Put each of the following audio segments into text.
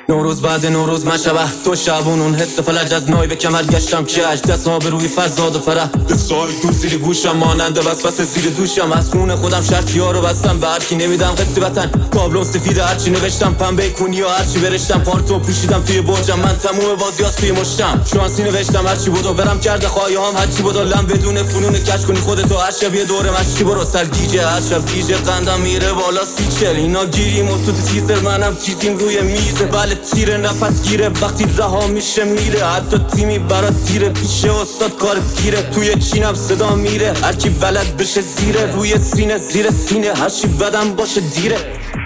نوروز بعد نوروز من شبه تو شبون اون حس فلج از نای به کمر گشتم کش دست ها به روی فرزاد و فرح دستای تو زیر گوشم ماننده وسوسه زیر دوشم از خون خودم شرطی ها رو بستم به هرکی نمیدم قصه وطن تابلو سفید هرچی نوشتم پنبه کونی یا هرچی برشتم پارتو پوشیدم توی برجم من تموم بازیاس توی مشتم شانسی نوشتم هرچی بودو برم کرده خواهی هم هرچی بودو لم بدون فنون کش کنی خودتو هر شب یه دوره مشکی برو سرگیجه هر شب گیجه قندم میره بالا سیچل اینا گیریم و تو تیزر منم چیزیم روی میزه بله تیره نفس گیره وقتی رها میشه میره حتی تیمی برات تیره پیشه استاد کارت گیره توی چینم صدا میره هرکی بلد بشه زیره روی سینه زیر سینه هرچی بدم باشه دیره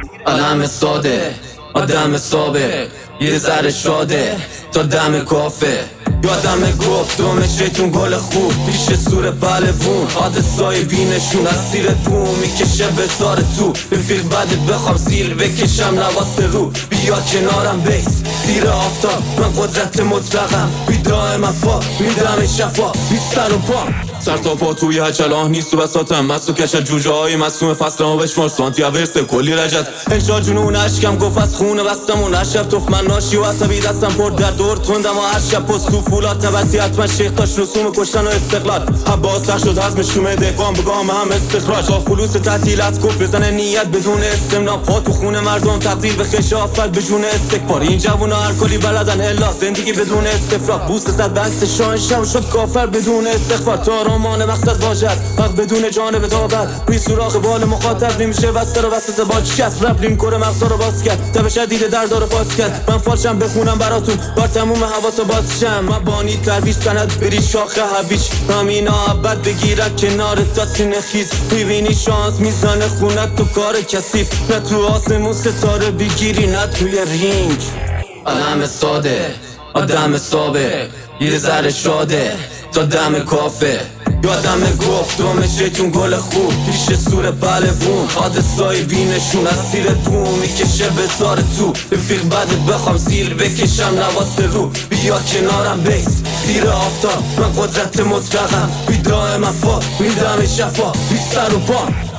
آدم ساده آدم سابه یه ذره شاده تا دم کافه یادم گفت دوم شیطون گل خوب پیش سور بلوون حادثای بینشون از سیر دو میکشه بذاره تو رفیق بعدت بخوام زیر بکشم نواسته رو بیا کنارم بیس زیر آفتاب من قدرت مطلقم بیدای مفا میدم شفا بی سر و پا سر تا پا توی هچلاه نیست و بساتم مست و کشت جوجه های مصوم فصل ها بشمار سانتی ورسه کلی رجت انشا جنون عشقم گفت از خونه بستم و نشب توف من ناشی و عصبی دستم پر در دور تندم و هر شب پست تو فولاد نبستی حتما شیخ داشت رسوم کشتن و استقلال حباس سر شد حزم شومه دقام بگام هم استخراج با فلوس تعطیل از کف بزنه نیت بدون استمنا پا تو خونه مردم تقدیر به خش آفت بجون استکبار این جوونا هر کلی بلدن هلا زندگی بدون استفراغ بوست زد بنس شانشم شد کافر بدون استغفار تا رمان مقصد واژه است حق بدون جانب داور روی سوراخ بال مخاطب نمیشه بسته رو بسته با شکست رپ ریم کره مغزا رو باز کرد تب شدید درد رو باز کرد من فالشم بخونم براتون بار تموم حواسو بازشم مبانی ترویج سند بری شاخ هویج همینا عبد بگیرد کنار تا سینه خیز میبینی شانس میزنه خونت تو کار کثیف نه تو آسمون ستاره بگیری نه توی رینگ آدم ساده آدم سابه یه ذره شاده تا دم کافه یادم گفت دوم شیطون گل خوب پیش سور بلوون حادثای بینشون از سیر دو میکشه بذاره تو رفیق بعدت بخوام زیر بکشم نواسته رو بیا کنارم بیس زیر آفتاب من قدرت مطلقم بیدای مفا میدم شفا بی سر و پا